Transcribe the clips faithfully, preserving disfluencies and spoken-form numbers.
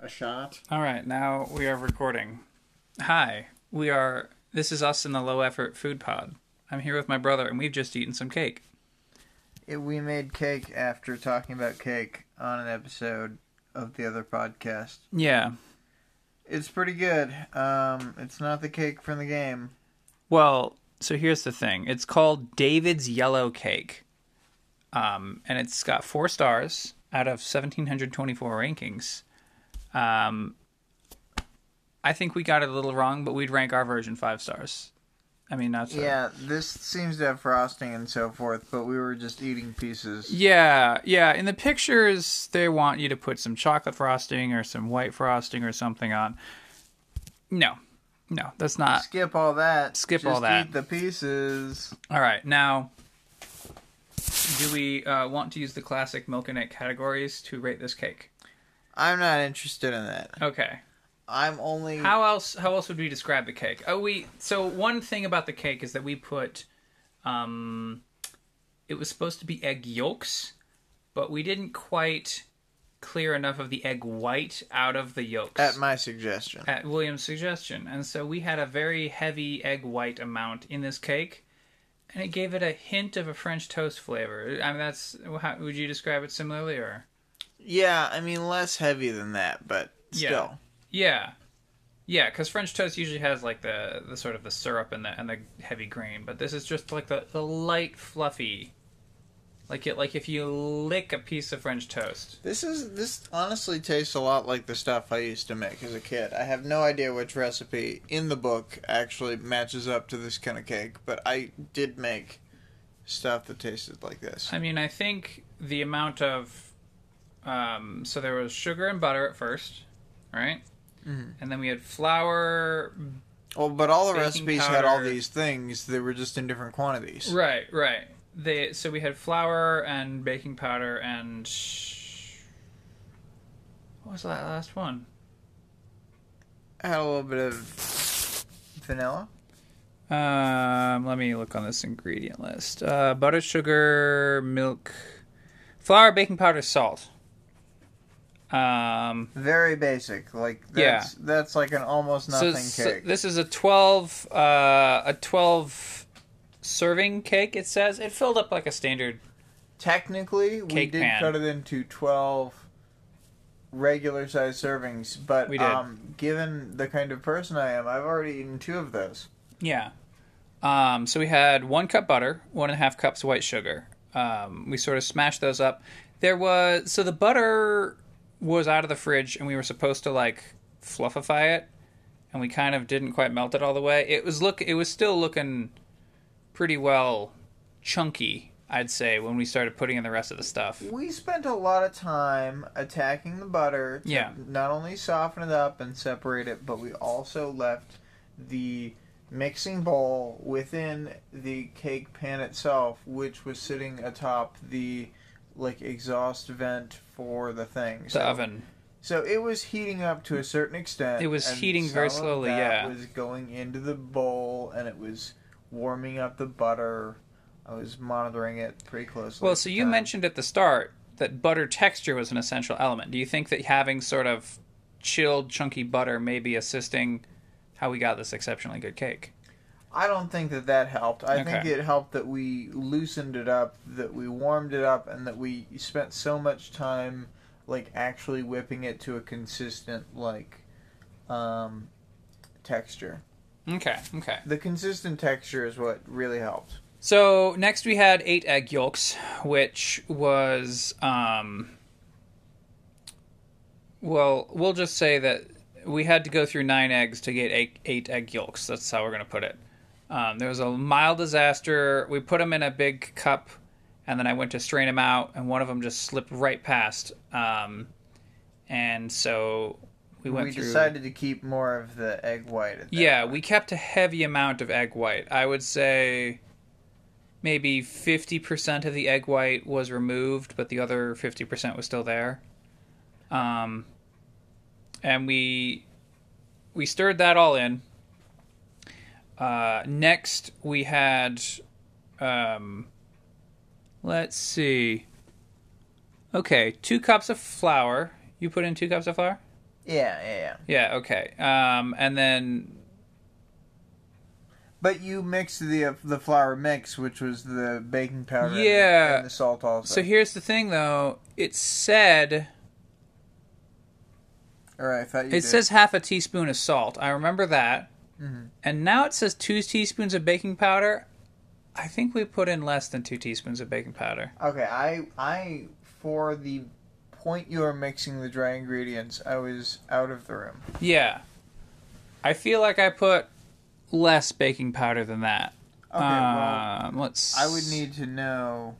a shot. All right, now we are recording. Hi, we are. This is us in the Low Effort Food Pod. I'm here with my brother, and we've just eaten some cake. It, we made cake after talking about cake on an episode of the other podcast. Yeah. It's pretty good. Um, it's not the cake from the game. Well, so here's the thing. It's called David's Yellow Cake. Um, and it's got four stars out of one thousand seven hundred twenty-four rankings. Um, I think we got it a little wrong, but we'd rank our version five stars. I mean, that's... Yeah, this seems to have frosting and so forth, but we were just eating pieces. Yeah, yeah. In the pictures, they want you to put some chocolate frosting or some white frosting or something on. No. No, that's not... Skip all that. Skip just all that. Eat the pieces. All right, now... Do we uh, want to use the classic Milk and Egg categories to rate this cake? I'm not interested in that. Okay. I'm only... How else How else would we describe the cake? Oh, we... So one thing about the cake is that we put... Um, it was supposed to be egg yolks, but we didn't quite clear enough of the egg white out of the yolks. At my suggestion. At William's suggestion. And so we had a very heavy egg white amount in this cake, and it gave it a hint of a French toast flavor. I mean, that's... How, would you describe it similarly, or...? Yeah, I mean, less heavy than that, but still. Yeah. Yeah. Yeah, because French toast usually has, like, the, the sort of the syrup and the and the heavy grain, but this is just, like, the, the light, fluffy... Like it, like if you lick a piece of French toast. This is this honestly tastes a lot like the stuff I used to make as a kid. I have no idea which recipe in the book actually matches up to this kind of cake, but I did make stuff that tasted like this. I mean, I think the amount of um, so there was sugar and butter at first, right? Mm-hmm. And then we had flour. Well, but all the recipes powder. had all these things. They were just in different quantities. Right, right. They so we had flour and baking powder and what was that last one? I had a little bit of vanilla. Um, let me look on this ingredient list. Uh, butter, sugar, milk, flour, baking powder, salt. Um, very basic. Like that's yeah. that's like an almost nothing so, cake. So this is a twelve uh, a twelve serving cake. It says it filled up like a standard. Technically, we did pan. cut it into twelve regular size servings, but we did. Um, given the kind of person I am, I've already eaten two of those. Yeah. Um, so we had one cup butter, one and a half cups white sugar. Um, we sort of smashed those up. There was so the butter was out of the fridge, and we were supposed to like fluffify it, and we kind of didn't quite melt it all the way. It was look. It was still looking pretty well chunky, I'd say, when we started putting in the rest of the stuff. We spent a lot of time attacking the butter to yeah. not only soften it up and separate it, but we also left the mixing bowl within the cake pan itself, which was sitting atop the like exhaust vent for the thing. The so, oven. So it was heating up to a certain extent. It was and heating some very of slowly, that yeah. It was going into the bowl, and it was warming up the butter. I was monitoring it pretty closely. Well, so you time. mentioned at the start that butter texture was an essential element. Do you think that having sort of chilled, chunky butter may be assisting how we got this exceptionally good cake? I don't think that that helped. I okay. think it helped that we loosened it up, that we warmed it up, and that we spent so much time like actually whipping it to a consistent like um, texture. Okay, okay. The consistent texture is what really helped. So next we had eight egg yolks, which was, um, well, we'll just say that we had to go through nine eggs to get eight, eight egg yolks. That's how we're going to put it. Um, there was a mild disaster. We put them in a big cup, and then I went to strain them out, and one of them just slipped right past. Um, and so... We, went we through... decided to keep more of the egg white. At that yeah, point. we kept a heavy amount of egg white. I would say maybe fifty percent of the egg white was removed, but the other fifty percent was still there. Um, and we we stirred that all in. Uh, next, we had... Um, let's see. Okay, two cups of flour. You put in two cups of flour? Yeah, yeah, yeah. Yeah, okay. Um, and then But you mixed the uh, the flour mix, which was the baking powder and, yeah. the, and the salt also. So here's the thing, though. It said All right, I thought you it did. says half a teaspoon of salt. I remember that. Mm-hmm. And now it says two teaspoons of baking powder. I think we put in less than two teaspoons of baking powder. Okay, I I for the point you were mixing the dry ingredients, I was out of the room. Yeah. I feel like I put less baking powder than that. Okay, well, um, let's. I would need to know.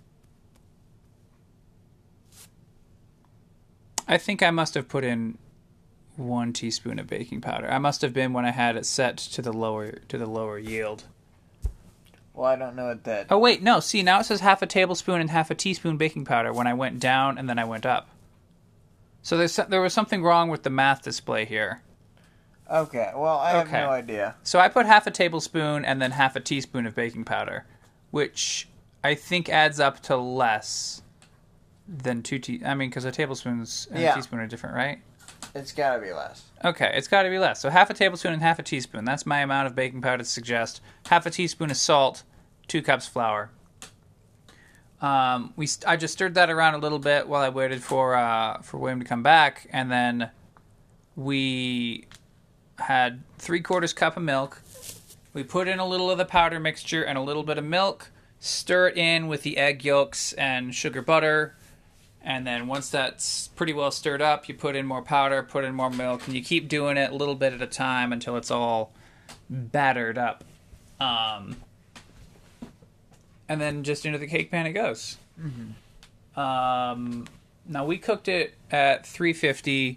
I think I must have put in one teaspoon of baking powder. I must have been when I had it set to the lower to the lower yield. Well, I don't know what that. Oh wait, no. See, now it says half a tablespoon and half a teaspoon baking powder when I went down and then I went up. So there's there was something wrong with the math display here. Okay, well, I have Okay. no idea. So I put half a tablespoon and then half a teaspoon of baking powder, which I think adds up to less than two te- I mean, because a tablespoon and Yeah. a teaspoon are different, right? It's gotta be less. Okay, it's got to be less. So half a tablespoon and half a teaspoon. That's my amount of baking powder to suggest. Half a teaspoon of salt, two cups flour. Um, we st- I just stirred that around a little bit while I waited for uh, for William to come back, and then we had three quarters cup of milk. We put in a little of the powder mixture and a little bit of milk. Stir it in with the egg yolks and sugar butter. And then once that's pretty well stirred up, you put in more powder, put in more milk, and you keep doing it a little bit at a time until it's all battered up. Um, and then just into the cake pan it goes. Mm-hmm. Um, now we cooked it at three fifty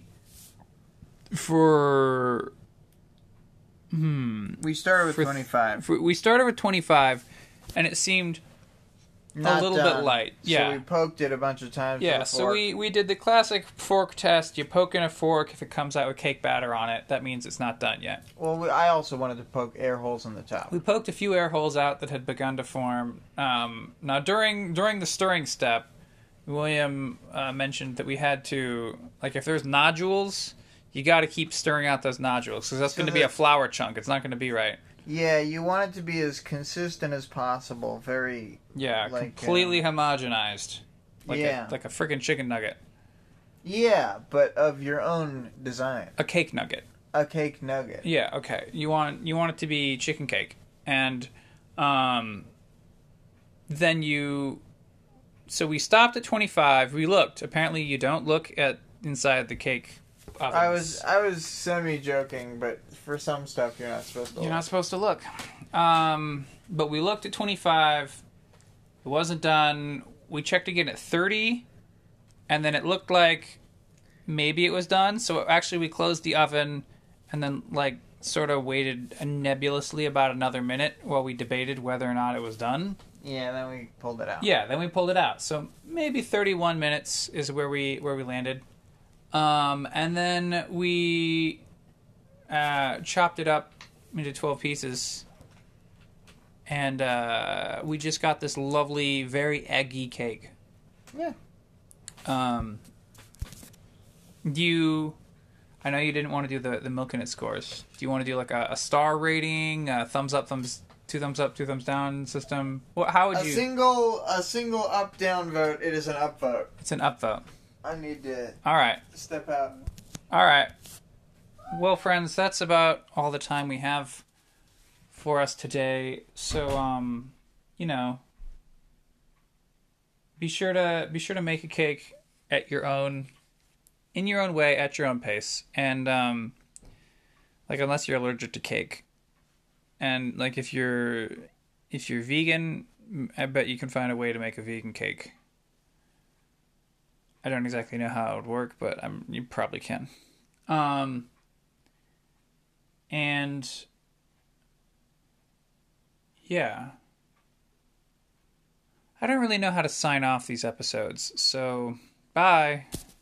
for... Hmm. We started with For- twenty-five. For, we started with twenty-five, and it seemed Not a little done. bit light. Yeah. So we poked it a bunch of times. Yeah, with a so fork. we, we did the classic fork test. You poke in a fork. If it comes out with cake batter on it, that means it's not done yet. Well, we, I also wanted to poke air holes in the top. We poked a few air holes out that had begun to form. Um, now, during during the stirring step, William uh, mentioned that we had to, like, if there's nodules, you got to keep stirring out those nodules, because that's So going to be the- a flour chunk. It's not going to be right. Yeah, you want it to be as consistent as possible. Very. Yeah, Like, completely homogenized. Like Yeah. a, like a freaking chicken nugget. Yeah, but of your own design. A cake nugget. A cake nugget. Yeah, okay. You want you want it to be chicken cake. And um then you so we stopped at twenty-five. We looked. Apparently you don't look at inside the cake ovens. I was I was semi joking, but for some stuff you're not supposed to. You're not supposed to look. Um but we looked at twenty-five. It wasn't done. We checked again at thirty, and then it looked like maybe it was done. So actually we closed the oven and then like sort of waited nebulously about another minute while we debated whether or not it was done. Yeah, then we pulled it out. Yeah, then we pulled it out. So maybe thirty-one minutes is where we where we landed. Um, and then we uh, chopped it up into twelve pieces. And uh, we just got this lovely, very eggy cake. Yeah. Um, you, I know you didn't want to do the, the milk in it scores. Do you want to do like a, a star rating, a thumbs up, thumbs two thumbs up, two thumbs down system? What? How would A you? single a single up down vote. It is an up vote. It's an upvote. I need to All right, step out. all right. Well, friends, that's about all the time we have for us today. So, um, you know, be sure to be sure to make a cake at your own, in your own way, at your own pace, and um, like unless you're allergic to cake, and like if you're if you're vegan, I bet you can find a way to make a vegan cake. I don't exactly know how it would work, but I'm you probably can. Um, and yeah. I don't really know how to sign off these episodes, so bye.